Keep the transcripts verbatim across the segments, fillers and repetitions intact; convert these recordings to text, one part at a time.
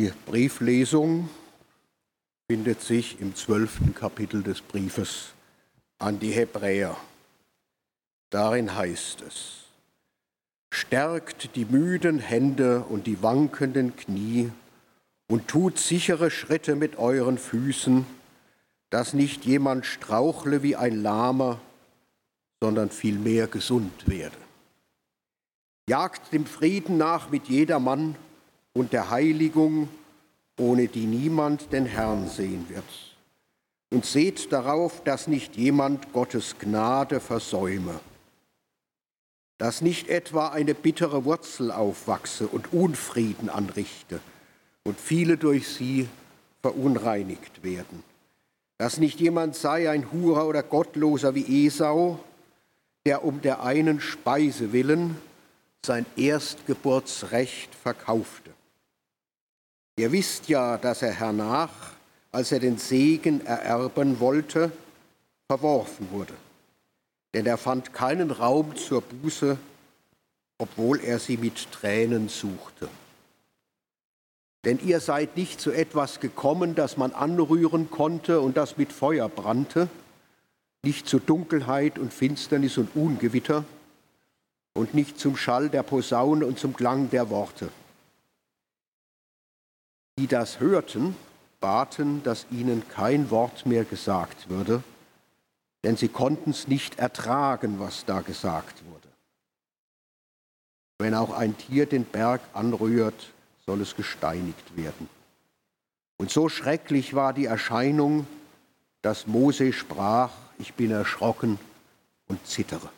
Die Brieflesung findet sich im zwölften Kapitel des Briefes an die Hebräer. Darin heißt es: Stärkt die müden Hände und die wankenden Knie und tut sichere Schritte mit euren Füßen, dass nicht jemand strauchle wie ein Lahmer, sondern vielmehr gesund werde. Jagt dem Frieden nach mit jedermann und der Heiligung, ohne die niemand den Herrn sehen wird. Und seht darauf, dass nicht jemand Gottes Gnade versäume, dass nicht etwa eine bittere Wurzel aufwachse und Unfrieden anrichte und viele durch sie verunreinigt werden. Dass nicht jemand sei ein Hurer oder Gottloser wie Esau, der um der einen Speise willen sein Erstgeburtsrecht verkaufte. Ihr wisst ja, dass er hernach, als er den Segen ererben wollte, verworfen wurde. Denn er fand keinen Raum zur Buße, obwohl er sie mit Tränen suchte. Denn ihr seid nicht zu etwas gekommen, das man anrühren konnte und das mit Feuer brannte, nicht zu Dunkelheit und Finsternis und Ungewitter und nicht zum Schall der Posaune und zum Klang der Worte. Die das hörten, baten, dass ihnen kein Wort mehr gesagt würde, denn sie konnten es nicht ertragen, was da gesagt wurde. Wenn auch ein Tier den Berg anrührt, soll es gesteinigt werden. Und so schrecklich war die Erscheinung, dass Mose sprach: Ich bin erschrocken und zittere.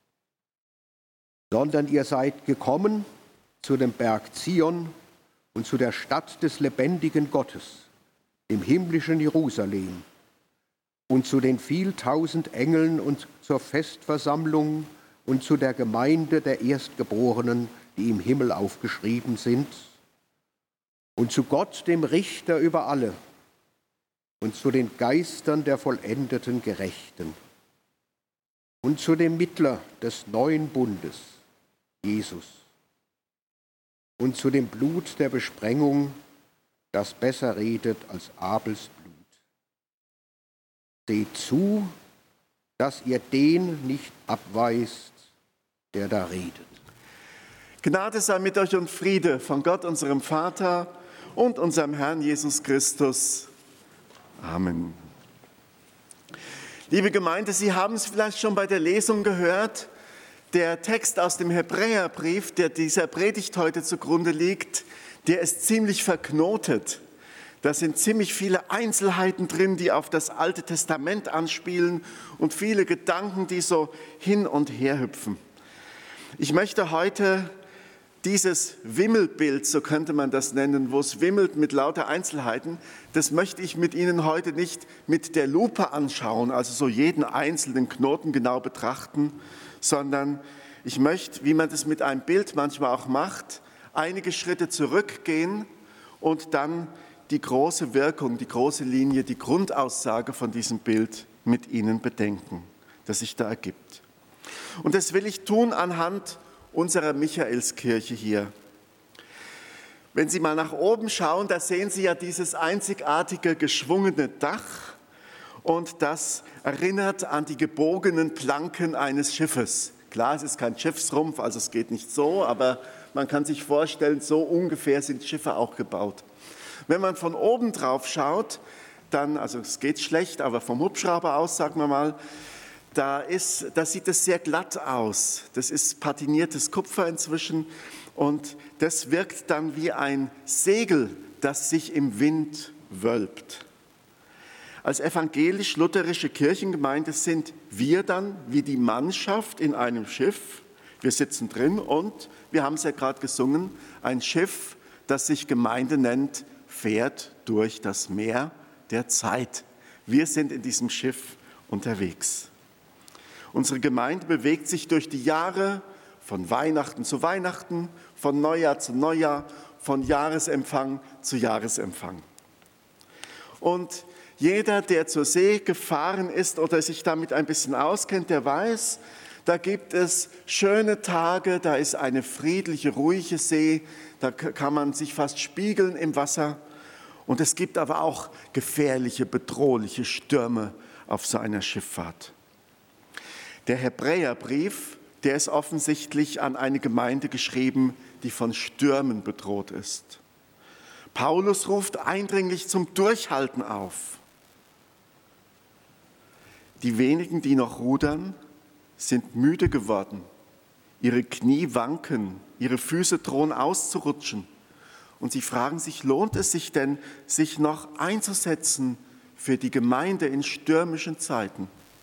Sondern ihr seid gekommen zu dem Berg Zion und zu der Stadt des lebendigen Gottes, dem himmlischen Jerusalem, und zu den vieltausend Engeln und zur Festversammlung und zu der Gemeinde der Erstgeborenen, die im Himmel aufgeschrieben sind, und zu Gott, dem Richter über alle, und zu den Geistern der vollendeten Gerechten, und zu dem Mittler des neuen Bundes, Jesus, und zu dem Blut der Besprengung, das besser redet als Abels Blut. Seht zu, dass ihr den nicht abweist, der da redet. Gnade sei mit euch und Friede von Gott, unserem Vater und unserem Herrn Jesus Christus. Amen. Liebe Gemeinde, Sie haben es vielleicht schon bei der Lesung gehört. Der Text aus dem Hebräerbrief, der dieser Predigt heute zugrunde liegt, der ist ziemlich verknotet. Da sind ziemlich viele Einzelheiten drin, die auf das Alte Testament anspielen und viele Gedanken, die so hin und her hüpfen. Ich möchte heute dieses Wimmelbild, so könnte man das nennen, wo es wimmelt mit lauter Einzelheiten, das möchte ich mit Ihnen heute nicht mit der Lupe anschauen, also so jeden einzelnen Knoten genau betrachten, sondern ich möchte, wie man das mit einem Bild manchmal auch macht, einige Schritte zurückgehen und dann die große Wirkung, die große Linie, die Grundaussage von diesem Bild mit Ihnen bedenken, das sich da ergibt. Und das will ich tun anhand unserer Michaelskirche hier. Wenn Sie mal nach oben schauen, da sehen Sie ja dieses einzigartige geschwungene Dach und das erinnert an die gebogenen Planken eines Schiffes. Klar, es ist kein Schiffsrumpf, also es geht nicht so, aber man kann sich vorstellen, so ungefähr sind Schiffe auch gebaut. Wenn man von oben drauf schaut, dann, also es geht schlecht, aber vom Hubschrauber aus, sagen wir mal, Da, ist, da sieht es sehr glatt aus. Das ist patiniertes Kupfer inzwischen und das wirkt dann wie ein Segel, das sich im Wind wölbt. Als evangelisch-lutherische Kirchengemeinde sind wir dann wie die Mannschaft in einem Schiff. Wir sitzen drin und, wir haben es ja gerade gesungen, ein Schiff, das sich Gemeinde nennt, fährt durch das Meer der Zeit. Wir sind in diesem Schiff unterwegs. Unsere Gemeinde bewegt sich durch die Jahre von Weihnachten zu Weihnachten, von Neujahr zu Neujahr, von Jahresempfang zu Jahresempfang. Und jeder, der zur See gefahren ist oder sich damit ein bisschen auskennt, der weiß, Da gibt es schöne Tage, da ist eine friedliche, ruhige See, da kann man sich fast spiegeln im Wasser. Und es gibt aber auch gefährliche, bedrohliche Stürme auf so einer Schifffahrt. Der Hebräerbrief, der ist offensichtlich an eine Gemeinde geschrieben, die von Stürmen bedroht ist. Paulus ruft eindringlich zum Durchhalten auf. Die wenigen, die noch rudern, sind müde geworden. Ihre Knie wanken, ihre Füße drohen auszurutschen. Und sie fragen sich, lohnt es sich denn, sich noch einzusetzen für die Gemeinde in stürmischen Zeiten?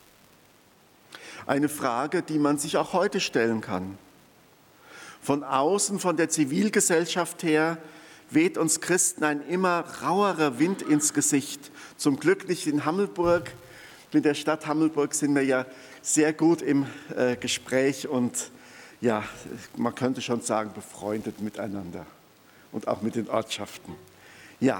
Eine Frage, die man sich auch heute stellen kann. Von außen, von der Zivilgesellschaft her, weht uns Christen ein immer rauerer Wind ins Gesicht. Zum Glück nicht in Hammelburg. Mit der Stadt Hammelburg sind wir ja sehr gut im äh, Gespräch und ja, man könnte schon sagen, befreundet miteinander und auch mit den Ortschaften. Ja,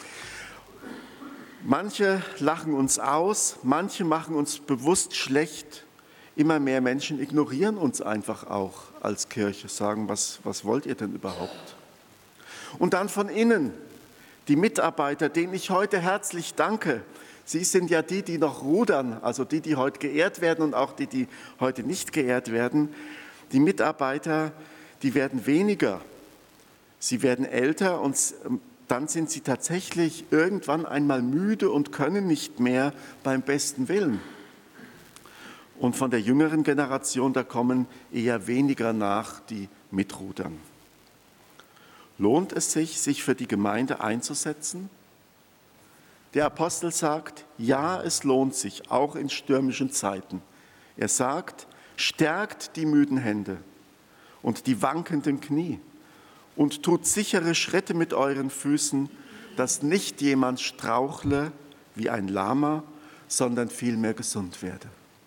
manche lachen uns aus, manche machen uns bewusst schlecht. Immer mehr Menschen ignorieren uns einfach auch als Kirche, sagen, was, was wollt ihr denn überhaupt? Und dann von innen, die Mitarbeiter, denen ich heute herzlich danke. Sie sind ja die, die noch rudern, also die, die heute geehrt werden und auch die, die heute nicht geehrt werden. Die Mitarbeiter, die werden weniger. Sie werden älter und dann sind sie tatsächlich irgendwann einmal müde und können nicht mehr beim besten Willen. Und von der jüngeren Generation, da kommen eher weniger nach, die mitrudern. Lohnt es sich, sich für die Gemeinde einzusetzen? Der Apostel sagt, ja, es lohnt sich, auch in stürmischen Zeiten. Er sagt, stärkt die müden Hände und die wankenden Knie und tut sichere Schritte mit euren Füßen, dass nicht jemand strauchle wie ein Lahmer, sondern vielmehr gesund werde.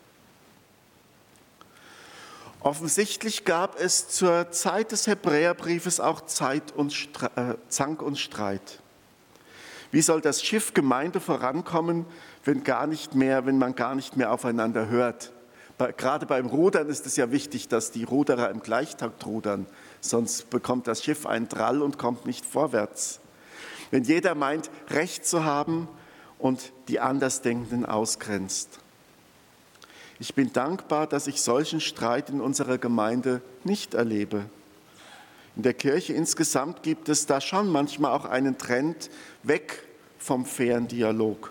Offensichtlich gab es zur Zeit des Hebräerbriefes auch Zeit und Stre- äh, Zank und Streit. Wie soll das Schiff Gemeinde vorankommen, wenn, gar nicht mehr, wenn man gar nicht mehr aufeinander hört? Bei, gerade beim Rudern ist es ja wichtig, dass die Ruderer im Gleichtakt rudern, sonst bekommt das Schiff einen Drall und kommt nicht vorwärts. Wenn jeder meint, Recht zu haben und die Andersdenkenden ausgrenzt. Ich bin dankbar, dass ich solchen Streit in unserer Gemeinde nicht erlebe. In der Kirche insgesamt gibt es da schon manchmal auch einen Trend weg vom fairen Dialog.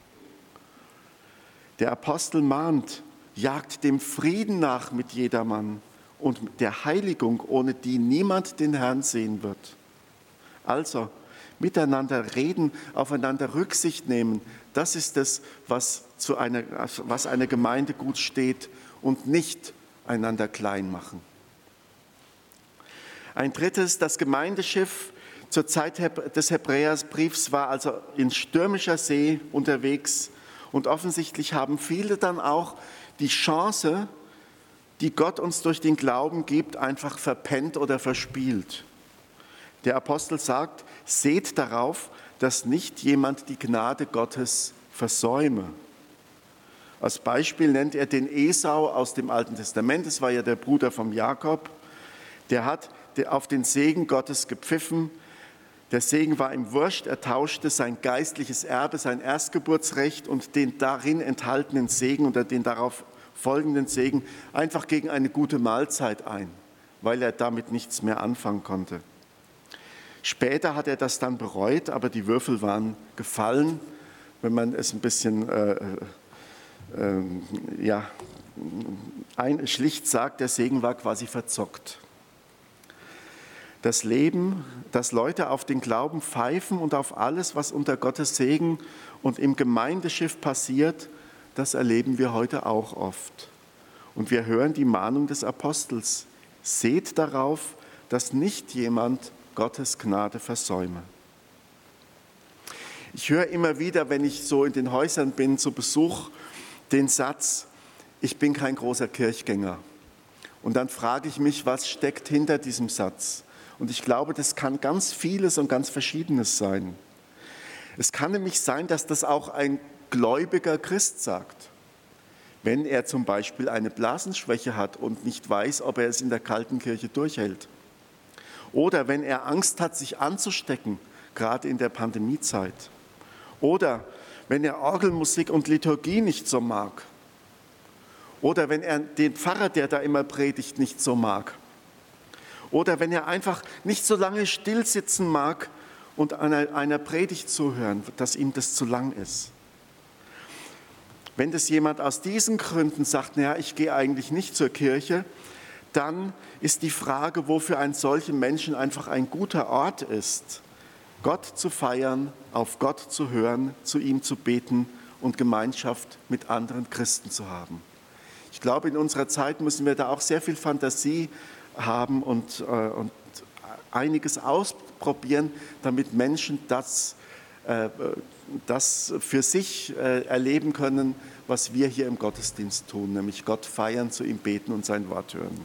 Der Apostel mahnt, jagt dem Frieden nach mit jedermann und der Heiligung, ohne die niemand den Herrn sehen wird. Also, miteinander reden, aufeinander Rücksicht nehmen, das ist es, was, zu einer, was einer Gemeinde gut steht und nicht einander klein machen. Ein drittes, das Gemeindeschiff zur Zeit des Hebräerbriefs war also in stürmischer See unterwegs und offensichtlich haben viele dann auch die Chance, die Gott uns durch den Glauben gibt, einfach verpennt oder verspielt. Der Apostel sagt, seht darauf, dass nicht jemand die Gnade Gottes versäume. Als Beispiel nennt er den Esau aus dem Alten Testament, das war ja der Bruder von Jakob, der hat auf den Segen Gottes gepfiffen. Der Segen war ihm wurscht, er tauschte sein geistliches Erbe, sein Erstgeburtsrecht und den darin enthaltenen Segen oder den darauf folgenden Segen einfach gegen eine gute Mahlzeit ein, weil er damit nichts mehr anfangen konnte. Später hat er das dann bereut, aber die Würfel waren gefallen, wenn man es ein bisschen äh, äh, ja, ein, schlicht sagt, der Segen war quasi verzockt. Das Leben, dass Leute auf den Glauben pfeifen und auf alles, was unter Gottes Segen und im Gemeindeschiff passiert, das erleben wir heute auch oft. Und wir hören die Mahnung des Apostels, seht darauf, dass nicht jemand Gottes Gnade versäume. Ich höre immer wieder, wenn ich so in den Häusern bin, zu Besuch, den Satz, ich bin kein großer Kirchgänger. Und dann frage ich mich, was steckt hinter diesem Satz? Und ich glaube, das kann ganz vieles und ganz Verschiedenes sein. Es kann nämlich sein, dass das auch ein gläubiger Christ sagt. wenn er zum Beispiel eine Blasenschwäche hat und nicht weiß, ob er es in der kalten Kirche durchhält. Oder wenn er Angst hat, sich anzustecken, gerade in der Pandemiezeit. Oder wenn er Orgelmusik und Liturgie nicht so mag. Oder wenn er den Pfarrer, der da immer predigt, nicht so mag. Oder wenn er einfach nicht so lange still sitzen mag und einer, einer Predigt zuhören, dass ihm das zu lang ist. Wenn das jemand aus diesen Gründen sagt, naja, ich gehe eigentlich nicht zur Kirche, dann ist die Frage, wo für einen solchen Menschen einfach ein guter Ort ist, Gott zu feiern, auf Gott zu hören, zu ihm zu beten und Gemeinschaft mit anderen Christen zu haben. Ich glaube, in unserer Zeit müssen wir da auch sehr viel Fantasie haben und, äh, und einiges ausprobieren, damit Menschen das, äh, das für sich äh, erleben können, was wir hier im Gottesdienst tun, nämlich Gott feiern, zu ihm beten und sein Wort hören.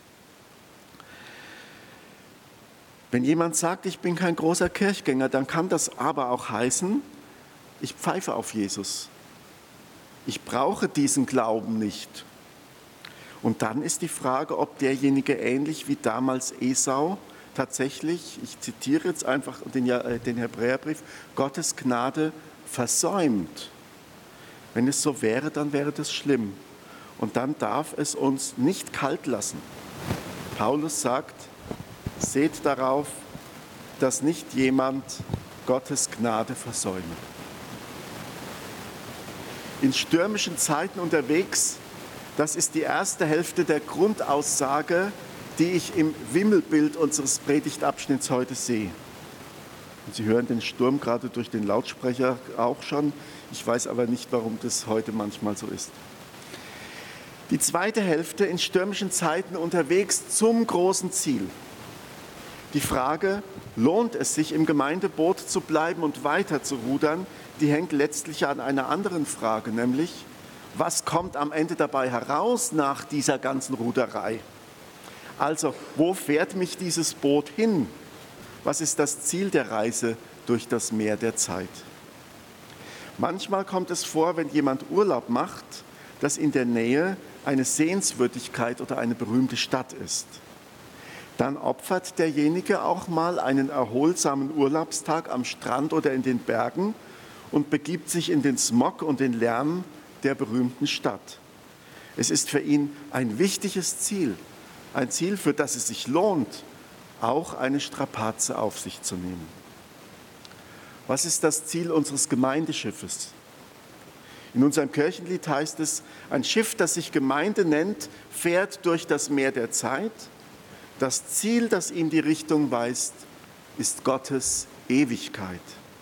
Wenn jemand sagt, ich bin kein großer Kirchgänger, dann kann das aber auch heißen, ich pfeife auf Jesus. Ich brauche diesen Glauben nicht. Und dann ist die Frage, ob derjenige ähnlich wie damals Esau tatsächlich, ich zitiere jetzt einfach den, den Hebräerbrief, Gottes Gnade versäumt. Wenn es so wäre, dann wäre das schlimm. Und dann darf es uns nicht kalt lassen. Paulus sagt, seht darauf, dass nicht jemand Gottes Gnade versäume. In stürmischen Zeiten unterwegs, das ist die erste Hälfte der Grundaussage, die ich im Wimmelbild unseres Predigtabschnitts heute sehe. Und Sie hören den Sturm gerade durch den Lautsprecher auch schon. Ich weiß aber nicht, warum das heute manchmal so ist. Die zweite Hälfte in stürmischen Zeiten unterwegs zum großen Ziel. Die Frage, lohnt es sich im Gemeindeboot zu bleiben und weiter zu rudern, die hängt letztlich an einer anderen Frage, nämlich, was kommt am Ende dabei heraus nach dieser ganzen Ruderei? Also, wo fährt mich dieses Boot hin? Was ist das Ziel der Reise durch das Meer der Zeit? Manchmal kommt es vor, wenn jemand Urlaub macht, dass in der Nähe eine Sehenswürdigkeit oder eine berühmte Stadt ist. Dann opfert derjenige auch mal einen erholsamen Urlaubstag am Strand oder in den Bergen und begibt sich in den Smog und den Lärm der berühmten Stadt. Es ist für ihn ein wichtiges Ziel, ein Ziel, für das es sich lohnt, auch eine Strapaze auf sich zu nehmen. Was ist das Ziel unseres Gemeindeschiffes? In unserem Kirchenlied heißt es, ein Schiff, das sich Gemeinde nennt, fährt durch das Meer der Zeit. Das Ziel, das ihm die Richtung weist, ist Gottes Ewigkeit.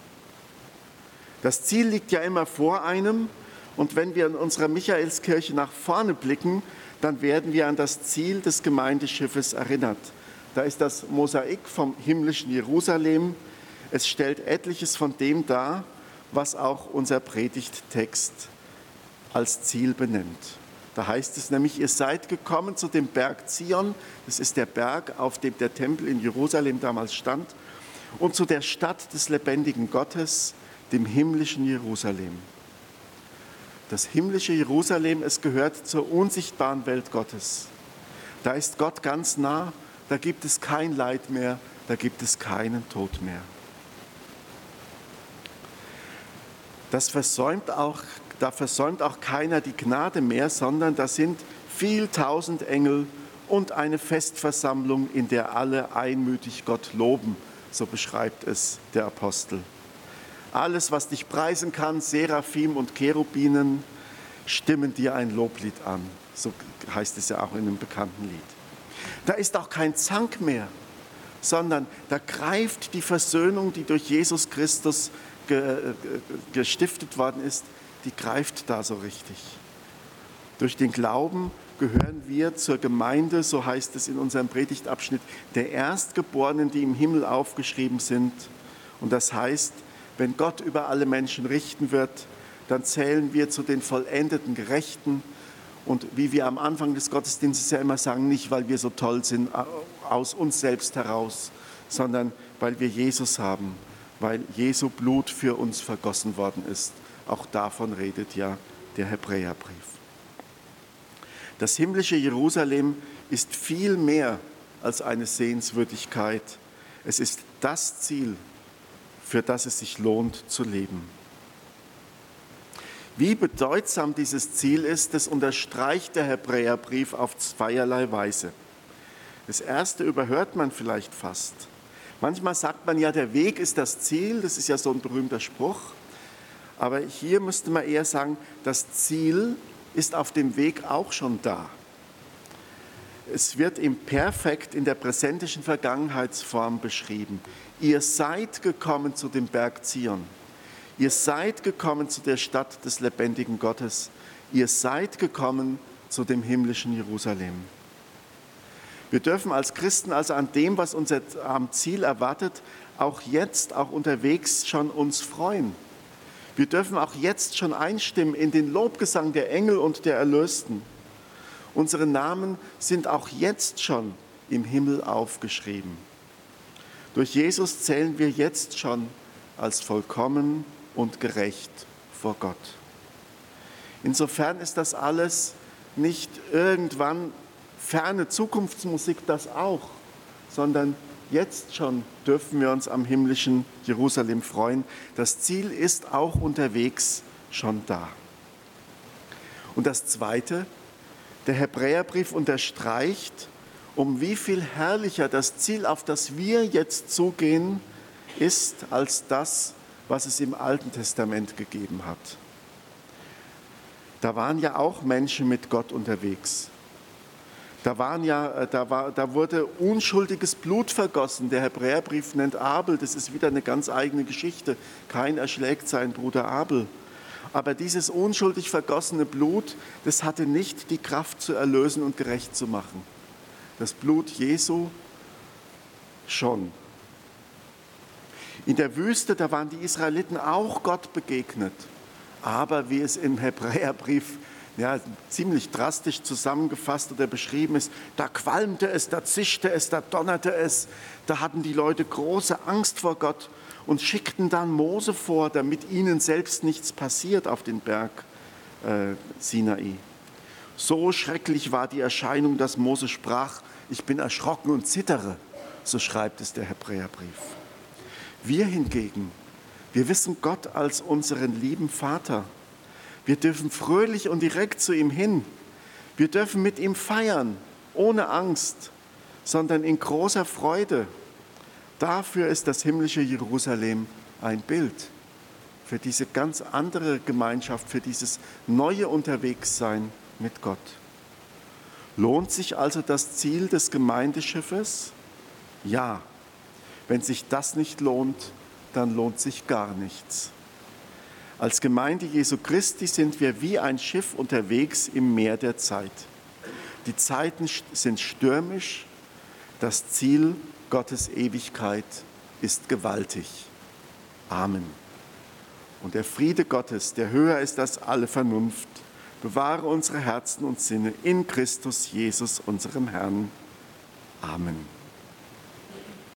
Das Ziel liegt ja immer vor einem, und wenn wir in unserer Michaelskirche nach vorne blicken, dann werden wir an das Ziel des Gemeindeschiffes erinnert. Da ist das Mosaik vom himmlischen Jerusalem. Es stellt etliches von dem dar, was auch unser Predigttext als Ziel benennt. Da heißt es nämlich, ihr seid gekommen zu dem Berg Zion, das ist der Berg, auf dem der Tempel in Jerusalem damals stand, und zu der Stadt des lebendigen Gottes, dem himmlischen Jerusalem. Das himmlische Jerusalem, es gehört zur unsichtbaren Welt Gottes. Da ist Gott ganz nah, da gibt es kein Leid mehr, da gibt es keinen Tod mehr. Das versäumt auch, da versäumt auch keiner die Gnade mehr, sondern da sind viel tausend Engel und eine Festversammlung, in der alle einmütig Gott loben, so beschreibt es der Apostel. Alles, was dich preisen kann, Seraphim und Cherubinen, stimmen dir ein Loblied an. So heißt es ja auch in einem bekannten Lied. Da ist auch kein Zank mehr, sondern da greift die Versöhnung, die durch Jesus Christus ge, gestiftet worden ist, die greift da so richtig. Durch den Glauben gehören wir zur Gemeinde, so heißt es in unserem Predigtabschnitt, der Erstgeborenen, die im Himmel aufgeschrieben sind. Und das heißt, wenn Gott über alle Menschen richten wird, dann zählen wir zu den vollendeten Gerechten. Und wie wir am Anfang des Gottesdienstes ja immer sagen, nicht weil wir so toll sind aus uns selbst heraus, sondern weil wir Jesus haben, weil Jesu Blut für uns vergossen worden ist. Auch davon redet ja der Hebräerbrief. Das himmlische Jerusalem ist viel mehr als eine Sehenswürdigkeit. Es ist das Ziel, für das es sich lohnt zu leben. Wie bedeutsam dieses Ziel ist, das unterstreicht der Hebräerbrief auf zweierlei Weise. Das erste überhört man vielleicht fast. Manchmal sagt man ja, der Weg ist das Ziel, das ist ja so ein berühmter Spruch. Aber hier müsste man eher sagen, das Ziel ist auf dem Weg auch schon da. Es wird im Perfekt in der präsentischen Vergangenheitsform beschrieben. Ihr seid gekommen zu dem Berg Zion. Ihr seid gekommen zu der Stadt des lebendigen Gottes. Ihr seid gekommen zu dem himmlischen Jerusalem. Wir dürfen als Christen also an dem, was uns am Ziel erwartet, auch jetzt, auch unterwegs schon uns freuen. Wir dürfen auch jetzt schon einstimmen in den Lobgesang der Engel und der Erlösten. Unsere Namen sind auch jetzt schon im Himmel aufgeschrieben. Durch Jesus zählen wir jetzt schon als vollkommen und gerecht vor Gott. Insofern ist das alles nicht irgendwann ferne Zukunftsmusik, das auch, sondern jetzt schon dürfen wir uns am himmlischen Jerusalem freuen. Das Ziel ist auch unterwegs schon da. Und das Zweite, der Hebräerbrief unterstreicht, um wie viel herrlicher das Ziel, auf das wir jetzt zugehen, ist als das, was es im Alten Testament gegeben hat. Da waren ja auch Menschen mit Gott unterwegs. Da, waren ja, da, war, da wurde unschuldiges Blut vergossen. Der Hebräerbrief nennt Abel, das ist wieder eine ganz eigene Geschichte. Kain erschlägt seinen Bruder Abel. Aber dieses unschuldig vergossene Blut, das hatte nicht die Kraft zu erlösen und gerecht zu machen. Das Blut Jesu schon. In der Wüste, da waren die Israeliten auch Gott begegnet. Aber wie es im Hebräerbrief ja, ziemlich drastisch zusammengefasst oder beschrieben ist, da qualmte es, da zischte es, da donnerte es. Da hatten die Leute große Angst vor Gott und schickten dann Mose vor, damit ihnen selbst nichts passiert auf den Berg äh, Sinai. So schrecklich war die Erscheinung, dass Mose sprach, ich bin erschrocken und zittere, so schreibt es der Hebräerbrief. Wir hingegen, wir wissen Gott als unseren lieben Vater. Wir dürfen fröhlich und direkt zu ihm hin. Wir dürfen mit ihm feiern, ohne Angst, sondern in großer Freude. Dafür ist das himmlische Jerusalem ein Bild für diese ganz andere Gemeinschaft, für dieses neue Unterwegssein mit Gott. Lohnt sich also das Ziel des Gemeindeschiffes? Ja. Wenn sich das nicht lohnt, dann lohnt sich gar nichts. Als Gemeinde Jesu Christi sind wir wie ein Schiff unterwegs im Meer der Zeit. Die Zeiten sind stürmisch, das Ziel Gottes Ewigkeit ist gewaltig. Amen. Und der Friede Gottes, der höher ist als alle Vernunft, bewahre unsere Herzen und Sinne in Christus Jesus, unserem Herrn. Amen.